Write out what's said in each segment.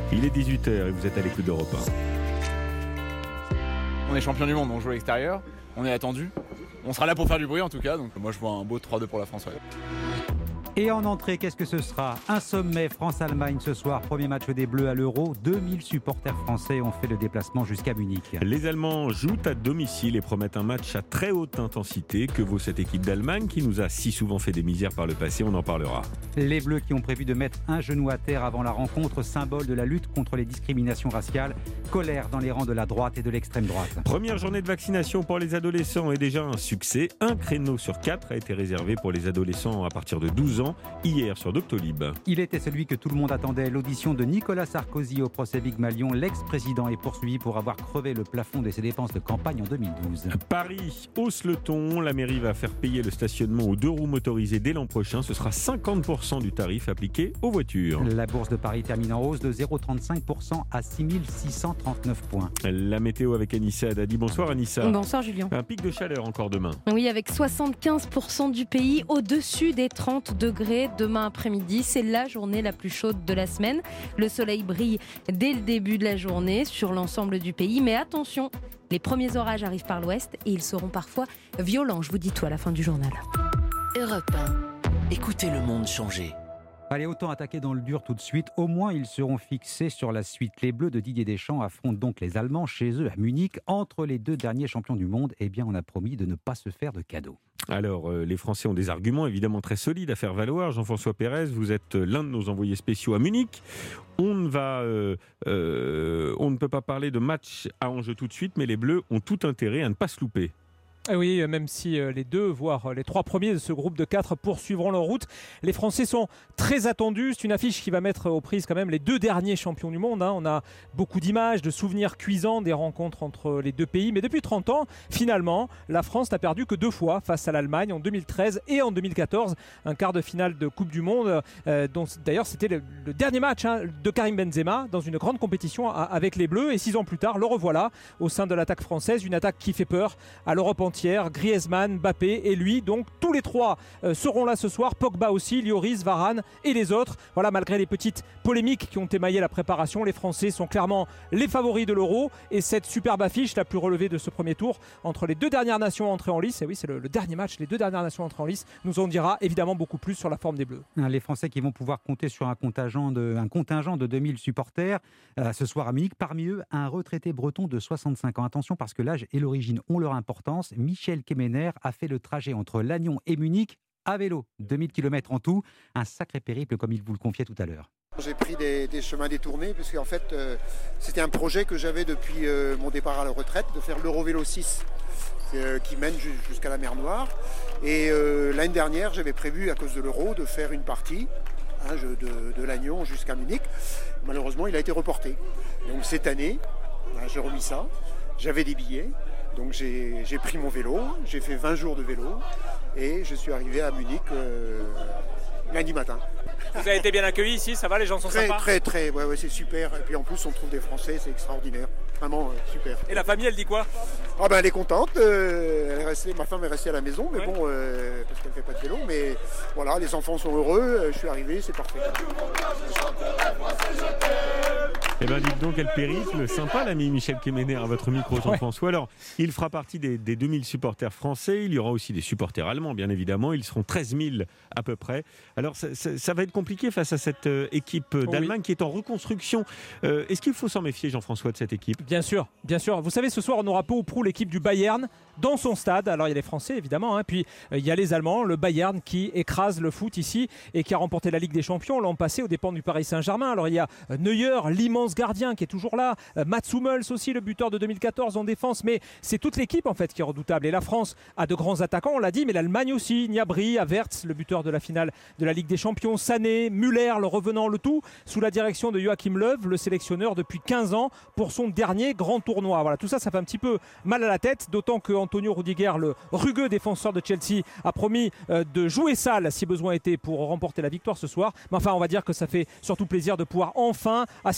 Il est 18h et vous êtes à l'écoute d'Europe 1. On est champion du monde, on joue à l'extérieur, on est attendu. On sera là pour faire du bruit en tout cas, donc moi je vois un beau 3-2 pour la France. Ouais. Et en entrée, qu'est-ce que ce sera ? Un sommet France-Allemagne ce soir, premier match des Bleus à l'Euro. 2000 supporters français ont fait le déplacement jusqu'à Munich. Les Allemands jouent à domicile et promettent un match à très haute intensité. Que vaut cette équipe d'Allemagne qui nous a si souvent fait des misères par le passé ? On en parlera. Les Bleus qui ont prévu de mettre un genou à terre avant la rencontre, symbole de la lutte contre les discriminations raciales. Colère dans les rangs de la droite et de l'extrême droite. Première journée de vaccination pour les adolescents est déjà un succès. Un créneau sur 4 a été réservé pour les adolescents à partir de 12 ans, hier sur Doctolib. Il était celui que tout le monde attendait, l'audition de Nicolas Sarkozy au procès Big Malion. L'ex-président est poursuivi pour avoir crevé le plafond de ses dépenses de campagne en 2012. Paris hausse le ton. La mairie va faire payer le stationnement aux 2 roues motorisées dès l'an prochain. Ce sera 50% du tarif appliqué aux voitures. La bourse de Paris termine en hausse de 0,35% à 6639 points. La météo avec Anissa Haddadi. Bonsoir Anissa. Bonsoir Julien. Un pic de chaleur encore demain. Oui, avec 75% du pays au-dessus des 30 degrés demain après-midi. C'est la journée la plus chaude de la semaine. Le soleil brille dès le début de la journée sur l'ensemble du pays. Mais attention, les premiers orages arrivent par l'ouest et ils seront parfois violents. Je vous dis tout à la fin du journal. Europe 1. Écoutez le monde changer. Allez, autant attaquer dans le dur tout de suite. Au moins, ils seront fixés sur la suite. Les Bleus de Didier Deschamps affrontent donc les Allemands chez eux à Munich. Entre les 2 derniers champions du monde, eh bien, on a promis de ne pas se faire de cadeaux. Alors, les Français ont des arguments évidemment très solides à faire valoir. Jean-François Pérez, vous êtes l'un de nos envoyés spéciaux à Munich. On ne peut pas parler de match à enjeu tout de suite, mais les Bleus ont tout intérêt à ne pas se louper. Oui, même si les 2, voire les 3 premiers de ce groupe de 4 poursuivront leur route, les Français sont très attendus. C'est une affiche qui va mettre aux prises quand même les 2 derniers champions du monde. On a beaucoup d'images, de souvenirs cuisants des rencontres entre les 2 pays. Mais depuis 30 ans, finalement, la France n'a perdu que 2 fois face à l'Allemagne, en 2013 et en 2014. Un quart de finale de Coupe du Monde, dont d'ailleurs c'était le dernier match de Karim Benzema dans une grande compétition avec les Bleus. Et 6 ans plus tard, le revoilà au sein de l'attaque française. Une attaque qui fait peur à l'Europe entière. Griezmann, Mbappé et lui, donc tous les 3 seront là ce soir. Pogba aussi, Lloris, Varane et les autres. Voilà, malgré les petites polémiques qui ont émaillé la préparation, les Français sont clairement les favoris de l'Euro. Et cette superbe affiche, la plus relevée de ce premier tour, entre les 2 dernières nations entrées en lice, et oui, c'est le dernier match, les 2 dernières nations entrées en lice, nous en dira évidemment beaucoup plus sur la forme des Bleus. Les Français qui vont pouvoir compter sur un contingent de 2000 supporters ce soir à Munich. Parmi eux, un retraité breton de 65 ans. Attention, parce que l'âge et l'origine ont leur importance. Michel Kemener a fait le trajet entre Lannion et Munich à vélo. 2000 km en tout. Un sacré périple, comme il vous le confiait tout à l'heure. J'ai pris des chemins détournés, parce qu'en fait, c'était un projet que j'avais depuis mon départ à la retraite, de faire l'Eurovélo 6, qui mène jusqu'à la mer Noire. Et l'année dernière, j'avais prévu, à cause de l'Euro, de faire une partie de Lannion jusqu'à Munich. Malheureusement, il a été reporté. Donc cette année, j'ai remis ça. J'avais des billets. Donc j'ai pris mon vélo, j'ai fait 20 jours de vélo et je suis arrivé à Munich lundi matin. Vous avez été bien accueillis ici, ça va, les gens sont sympas ? Très, ouais, c'est super. Et puis en plus on trouve des Français, c'est extraordinaire. Vraiment super. Et la famille, elle dit quoi ? Elle est contente, ma femme est restée à la maison, mais bon, parce qu'elle ne fait pas de vélo, mais voilà, les enfants sont heureux, je suis arrivé, c'est parfait. Eh bien, dites donc, quel périple sympa, l'ami Michel Kemener, à votre micro, Jean-François. Alors, il fera partie des 2000 supporters français. Il y aura aussi des supporters allemands, bien évidemment. Ils seront 13 000 à peu près. Alors, ça va être compliqué face à cette équipe d'Allemagne qui est en reconstruction. Est-ce qu'il faut s'en méfier, Jean-François, de cette équipe ? Bien sûr. Vous savez, ce soir, on aura peu ou prou l'équipe du Bayern dans son stade. Alors, il y a les Français, évidemment. Puis, il y a les Allemands, le Bayern qui écrase le foot ici et qui a remporté la Ligue des Champions l'an passé aux dépens du Paris Saint-Germain. Alors, il y a Neuer, l'immense gardien qui est toujours là. Mats Hummels aussi, le buteur de 2014 en défense. Mais c'est toute l'équipe, en fait, qui est redoutable. Et la France a de grands attaquants, on l'a dit, mais l'Allemagne aussi. Gnabry, Havertz, le buteur de la finale de la Ligue des Champions. Sané, Müller, le revenant, le tout sous la direction de Joachim Löw, le sélectionneur depuis 15 ans pour son dernier grand tournoi. Voilà, tout ça, ça fait un petit peu mal à la tête, d'autant que Antonio Rudiger, le rugueux défenseur de Chelsea, a promis de jouer sale si besoin était pour remporter la victoire ce soir. Mais enfin, on va dire que ça fait surtout plaisir de pouvoir enfin assister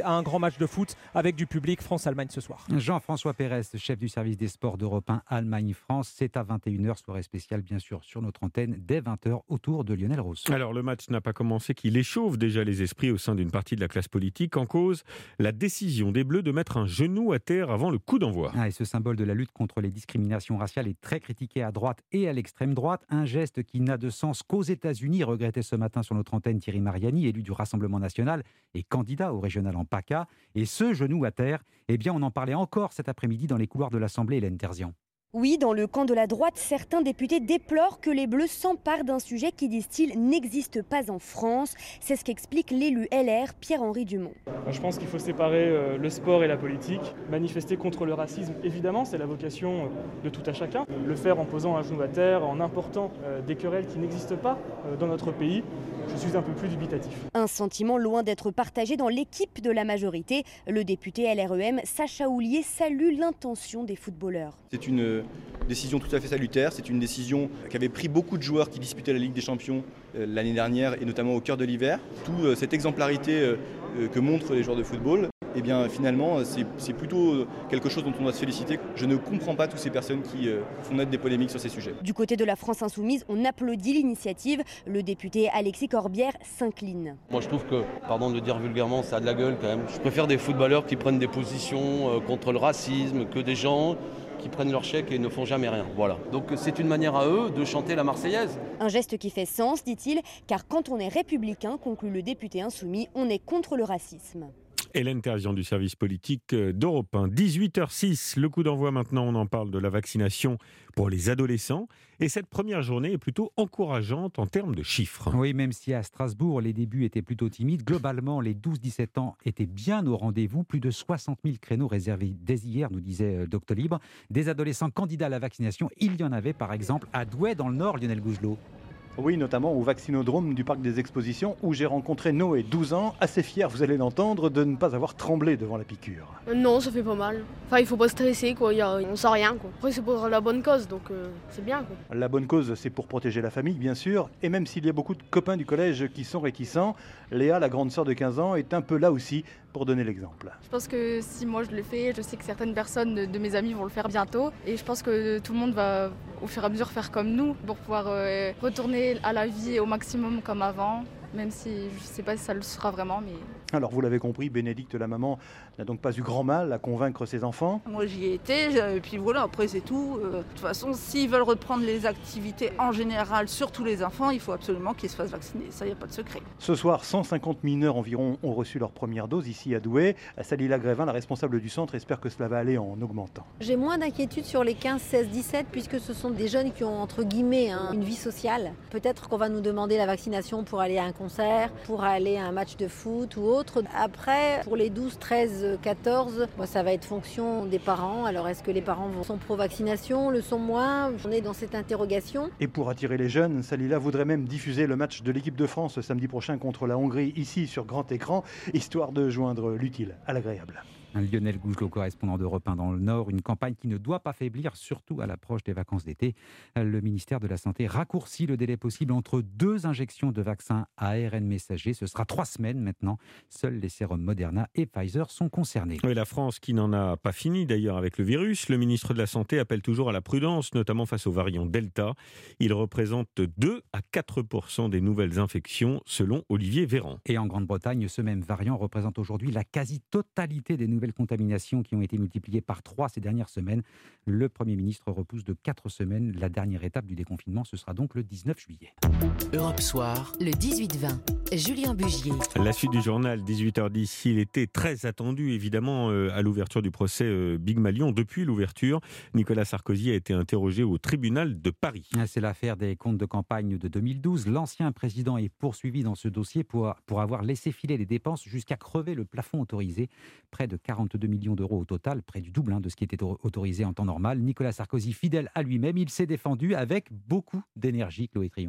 à un grand match de foot avec du public. France-Allemagne ce soir. Jean-François Pérez, chef du service des sports d'Europe 1 Allemagne-France. C'est à 21h, soirée spéciale bien sûr sur notre antenne, dès 20h autour de Lionel Rousseau. Alors le match n'a pas commencé qu'il échauffe déjà les esprits au sein d'une partie de la classe politique. En cause, la décision des Bleus de mettre un genou à terre avant le coup d'envoi. Et ce symbole de la lutte contre les discriminations raciales est très critiqué à droite et à l'extrême droite. Un geste qui n'a de sens qu'aux États-Unis, regrettait ce matin sur notre antenne Thierry Mariani, élu du Rassemblement national et candidat au régional en PACA. Et ce genou à terre, eh bien on en parlait encore cet après-midi dans les couloirs de l'Assemblée, Hélène Terzian. Oui, dans le camp de la droite, certains députés déplorent que les Bleus s'emparent d'un sujet qui, disent-ils, n'existe pas en France. C'est ce qu'explique l'élu LR, Pierre-Henri Dumont. Je pense qu'il faut séparer le sport et la politique. Manifester contre le racisme, évidemment, c'est la vocation de tout à chacun. Le faire en posant un genou à terre, en important des querelles qui n'existent pas dans notre pays, je suis un peu plus dubitatif. Un sentiment loin d'être partagé dans l'équipe de la majorité. Le député LREM, Sacha Houlier, salue l'intention des footballeurs. C'est une décision tout à fait salutaire. C'est une décision qu'avaient pris beaucoup de joueurs qui disputaient la Ligue des Champions l'année dernière et notamment au cœur de l'hiver. Toute cette exemplarité que montrent les joueurs de football, eh bien finalement c'est plutôt quelque chose dont on doit se féliciter. Je ne comprends pas toutes ces personnes qui font naître des polémiques sur ces sujets. Du côté de la France Insoumise, on applaudit l'initiative. Le député Alexis Corbière s'incline. Moi je trouve que, pardon de le dire vulgairement, ça a de la gueule quand même. Je préfère des footballeurs qui prennent des positions contre le racisme que des gens qui prennent leur chèque et ne font jamais rien. Voilà. Donc c'est une manière à eux de chanter la Marseillaise. Un geste qui fait sens, dit-il, car quand on est républicain, conclut le député insoumis, on est contre le racisme. Hélène Terzian du service politique d'Europe 1. 18h06, le coup d'envoi maintenant, on en parle de la vaccination pour les adolescents. Et cette première journée est plutôt encourageante en termes de chiffres. Oui, même si à Strasbourg, les débuts étaient plutôt timides, globalement, les 12-17 ans étaient bien au rendez-vous. Plus de 60 000 créneaux réservés dès hier, nous disait Doctolib. Des adolescents candidats à la vaccination, il y en avait par exemple à Douai dans le Nord, Lionel Gougelot. Oui, notamment au vaccinodrome du Parc des Expositions où j'ai rencontré Noé, 12 ans, assez fier, vous allez l'entendre, de ne pas avoir tremblé devant la piqûre. Non, ça fait pas mal. Enfin, il faut pas stresser, quoi. On sent rien, quoi. Après, c'est pour la bonne cause, donc c'est bien, quoi. La bonne cause, c'est pour protéger la famille, bien sûr. Et même s'il y a beaucoup de copains du collège qui sont réticents, Léa, la grande sœur de 15 ans, est un peu là aussi pour donner l'exemple. Je pense que si moi je le fais, je sais que certaines personnes de mes amis vont le faire bientôt. Et je pense que tout le monde va au fur et à mesure faire comme nous pour pouvoir retourner à la vie au maximum comme avant. Même si je ne sais pas si ça le sera vraiment. Mais... Alors vous l'avez compris, Bénédicte, la maman, n'a donc pas eu grand mal à convaincre ses enfants. Moi j'y ai été, et puis voilà, après c'est tout. De toute façon, s'ils veulent reprendre les activités en général, surtout les enfants, il faut absolument qu'ils se fassent vacciner. Ça, il n'y a pas de secret. Ce soir, 150 mineurs environ ont reçu leur première dose ici à Douai. Salila Grévin, la responsable du centre, espère que cela va aller en augmentant. J'ai moins d'inquiétude sur les 15, 16, 17, puisque ce sont des jeunes qui ont entre guillemets une vie sociale. Peut-être qu'on va nous demander la vaccination pour aller à un concert, pour aller à un match de foot ou autre. Après, pour les 12, 13, 14, ça va être fonction des parents. Alors est-ce que les parents sont pro-vaccination, le sont moins? On est dans cette interrogation. Et pour attirer les jeunes, Salila voudrait même diffuser le match de l'équipe de France samedi prochain contre la Hongrie ici sur grand écran, histoire de joindre l'utile à l'agréable. Lionel Gougelot, correspondant d'Europe 1 dans le Nord, une campagne qui ne doit pas faiblir, surtout à l'approche des vacances d'été. Le ministère de la Santé raccourcit le délai possible entre 2 injections de vaccins à ARN messager. Ce sera 3 semaines maintenant. Seuls les sérums Moderna et Pfizer sont concernés. Oui, la France qui n'en a pas fini d'ailleurs avec le virus. Le ministre de la Santé appelle toujours à la prudence, notamment face au variant Delta. Il représente 2 à 4% des nouvelles infections, selon Olivier Véran. Et en Grande-Bretagne, ce même variant représente aujourd'hui la quasi-totalité des nouvelles contaminations qui ont été multipliées par 3 ces dernières semaines. Le Premier ministre repousse de 4 semaines la dernière étape du déconfinement. Ce sera donc le 19 juillet. Europe Soir, le 18-20. Julien Bugier. La suite du journal, 18h10. Il était très attendu, évidemment, à l'ouverture du procès Big Malion. Depuis l'ouverture, Nicolas Sarkozy a été interrogé au tribunal de Paris. C'est l'affaire des comptes de campagne de 2012. L'ancien président est poursuivi dans ce dossier pour avoir laissé filer les dépenses jusqu'à crever le plafond autorisé. Près de 42 millions d'euros au total, près du double de ce qui était autorisé en temps normal. Nicolas Sarkozy, fidèle à lui-même, il s'est défendu avec beaucoup d'énergie, Chloé Triomphe.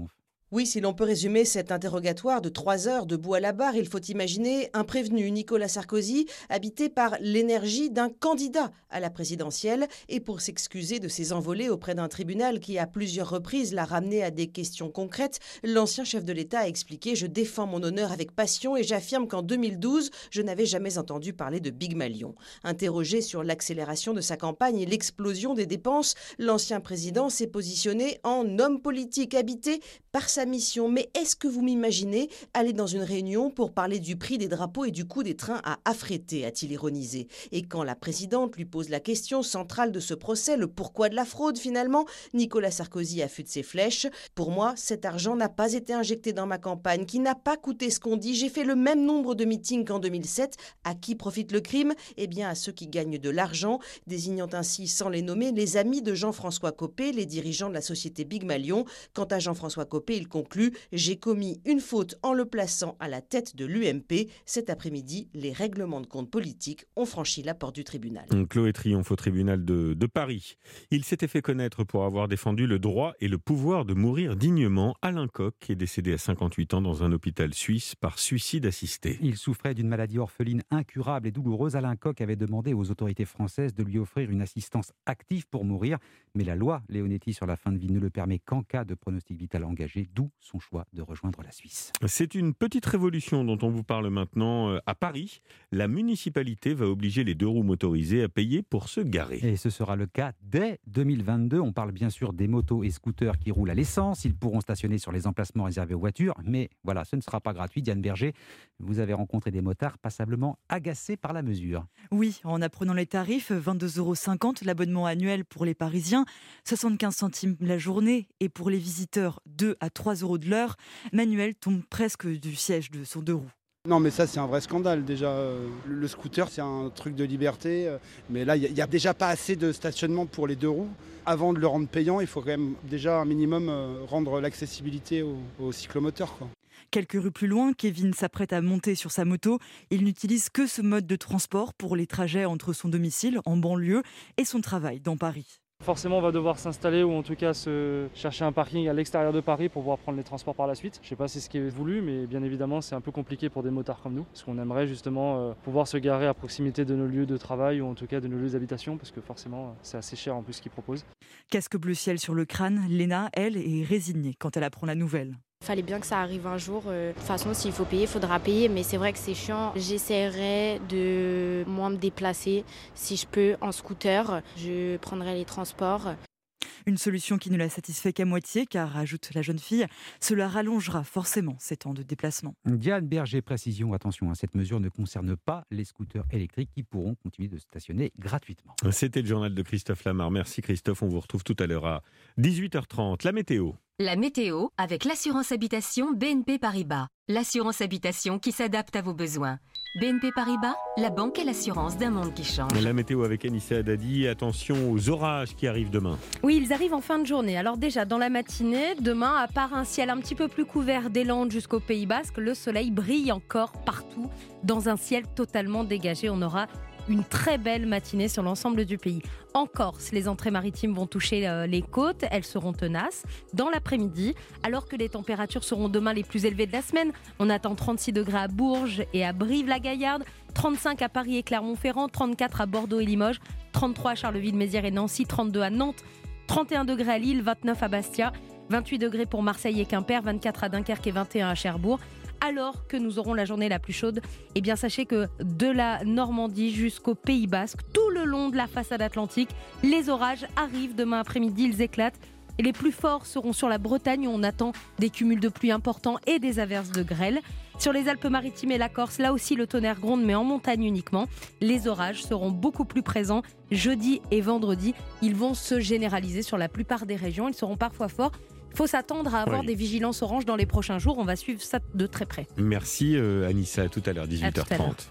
Oui, si l'on peut résumer cet interrogatoire de 3 heures debout à la barre, il faut imaginer un prévenu, Nicolas Sarkozy, habité par l'énergie d'un candidat à la présidentielle et pour s'excuser de ses envolées auprès d'un tribunal qui à plusieurs reprises l'a ramené à des questions concrètes, l'ancien chef de l'État a expliqué « Je défends mon honneur avec passion et j'affirme qu'en 2012, je n'avais jamais entendu parler de Big Malion ». Interrogé sur l'accélération de sa campagne et l'explosion des dépenses, l'ancien président s'est positionné en homme politique habité par sa mission. Mais est-ce que vous m'imaginez aller dans une réunion pour parler du prix des drapeaux et du coût des trains à affréter, a-t-il ironisé. Et quand la présidente lui pose la question centrale de ce procès, le pourquoi de la fraude finalement, Nicolas Sarkozy affûte ses flèches. Pour moi, cet argent n'a pas été injecté dans ma campagne, qui n'a pas coûté ce qu'on dit. J'ai fait le même nombre de meetings qu'en 2007. À qui profite le crime ? Eh bien, à ceux qui gagnent de l'argent, désignant ainsi, sans les nommer, les amis de Jean-François Copé, les dirigeants de la société Big Malion. Quant à Jean-François Copé, il conclut « J'ai commis une faute en le plaçant à la tête de l'UMP. Cet après-midi, les règlements de compte politiques ont franchi la porte du tribunal. » Chloé Triomphe au tribunal de Paris. Il s'était fait connaître pour avoir défendu le droit et le pouvoir de mourir dignement. Alain Koch est décédé à 58 ans dans un hôpital suisse par suicide assisté. Il souffrait d'une maladie orpheline incurable et douloureuse. Alain Koch avait demandé aux autorités françaises de lui offrir une assistance active pour mourir. Mais la loi Leonetti sur la fin de vie ne le permet qu'en cas de pronostic vital engagé, d'où son choix de rejoindre la Suisse. C'est une petite révolution dont on vous parle maintenant à Paris. La municipalité va obliger les 2 roues motorisées à payer pour se garer. Et ce sera le cas dès 2022. On parle bien sûr des motos et scooters qui roulent à l'essence. Ils pourront stationner sur les emplacements réservés aux voitures. Mais voilà, ce ne sera pas gratuit. Diane Berger, vous avez rencontré des motards passablement agacés par la mesure. Oui, en apprenant les tarifs, 22,50 € l'abonnement annuel pour les Parisiens, 75 centimes la journée et pour les visiteurs 2 à 3 € de l'heure, Manuel tombe presque du siège de son 2 roues. Non mais ça c'est un vrai scandale déjà. Le scooter c'est un truc de liberté, mais là il n'y a déjà pas assez de stationnement pour les 2 roues. Avant de le rendre payant, il faut quand même déjà un minimum rendre l'accessibilité aux cyclomoteurs, quoi. Quelques rues plus loin, Kevin s'apprête à monter sur sa moto. Il n'utilise que ce mode de transport pour les trajets entre son domicile en banlieue et son travail dans Paris. Forcément, on va devoir s'installer ou en tout cas se chercher un parking à l'extérieur de Paris pour pouvoir prendre les transports par la suite. Je ne sais pas si c'est ce qui est voulu, mais bien évidemment, c'est un peu compliqué pour des motards comme nous. Parce qu'on aimerait justement pouvoir se garer à proximité de nos lieux de travail ou en tout cas de nos lieux d'habitation, parce que forcément, c'est assez cher en plus ce qu'ils proposent. Casque bleu ciel sur le crâne, Léna, elle, est résignée quand elle apprend la nouvelle. Il fallait bien que ça arrive un jour. De toute façon, s'il faut payer, il faudra payer. Mais c'est vrai que c'est chiant. J'essaierai de moins me déplacer. Si je peux, en scooter, je prendrai les transports. Une solution qui ne la satisfait qu'à moitié, car, ajoute la jeune fille, cela rallongera forcément ses temps de déplacement. Diane Berger, précision, attention, cette mesure ne concerne pas les scooters électriques qui pourront continuer de stationner gratuitement. C'était le journal de Christophe Lamar. Merci Christophe, on vous retrouve tout à l'heure à 18h30. La météo. La météo avec l'assurance habitation BNP Paribas. L'assurance habitation qui s'adapte à vos besoins. BNP Paribas, la banque et l'assurance d'un monde qui change. La météo avec Anissa Haddadi. Attention aux orages qui arrivent demain. Oui, ils arrivent en fin de journée. Alors déjà, dans la matinée, demain, à part un ciel un petit peu plus couvert des Landes jusqu'au Pays Basque, le soleil brille encore partout dans un ciel totalement dégagé. On aura une très belle matinée sur l'ensemble du pays. En Corse, les entrées maritimes vont toucher les côtes, elles seront tenaces. Dans l'après-midi, alors que les températures seront demain les plus élevées de la semaine, on attend 36 degrés à Bourges et à Brive-la-Gaillarde, 35 à Paris et Clermont-Ferrand, 34 à Bordeaux et Limoges, 33 à Charleville-Mézières et Nancy, 32 à Nantes, 31 degrés à Lille, 29 à Bastia, 28 degrés pour Marseille et Quimper, 24 à Dunkerque et 21 à Cherbourg. Alors que nous aurons la journée la plus chaude, eh bien sachez que de la Normandie jusqu'au Pays Basque, tout le long de la façade atlantique, les orages arrivent demain après-midi, ils éclatent. Et les plus forts seront sur la Bretagne où on attend des cumuls de pluie importants et des averses de grêle. Sur les Alpes-Maritimes et la Corse, là aussi le tonnerre gronde, mais en montagne uniquement. Les orages seront beaucoup plus présents jeudi et vendredi. Ils vont se généraliser sur la plupart des régions. Ils seront parfois forts. Il faut s'attendre à avoir des vigilances oranges dans les prochains jours. On va suivre ça de très près. Merci Anissa, à tout à l'heure, 18h30.